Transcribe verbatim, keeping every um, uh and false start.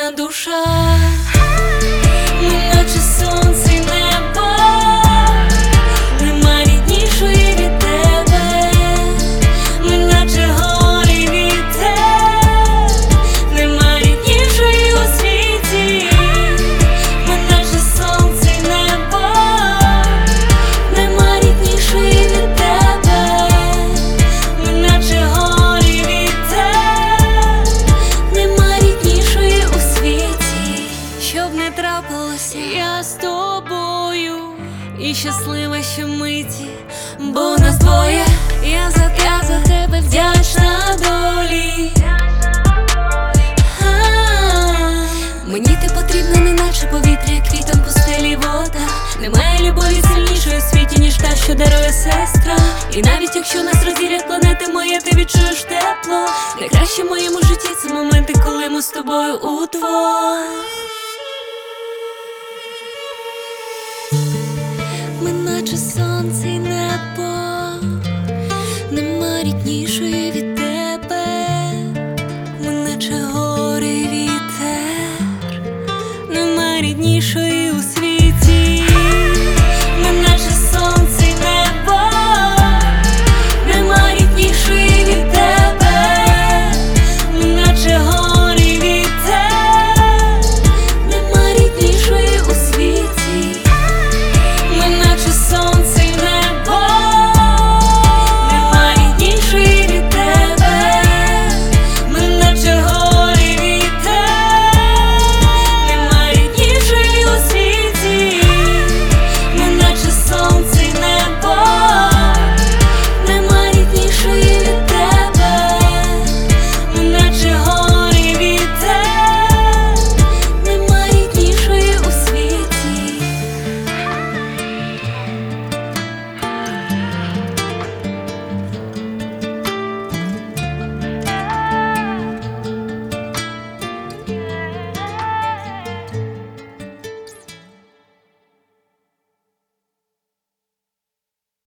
рідна душа. Ми наче сонце й небо, нема ріднішої від тебе. Ми наче гори й вітер, нема ріднішої у світі. Ми наче сонце й небо, нема ріднішої від тебе. Ми наче гори й вітер, нема ріднішої у світі. Щоб не трапилося, я з тобою і щаслива щомиті, бо нас двоє. Я за тебе, за тебе вдячна долі. А, мені ти потрібна, неначе повітря, квітом пустелі вода. Немає любові сильнішої у світі, ніж та, що дарує сестра. І навіть якщо нас розділять планети моє, ти відчуєш тепло. Найкраще в моєму житті це моменти, коли ми з тобою удвох. Ми наче сонце й небо, нема ріднішої від тебе. Ми наче гори й вітер, нема ріднішої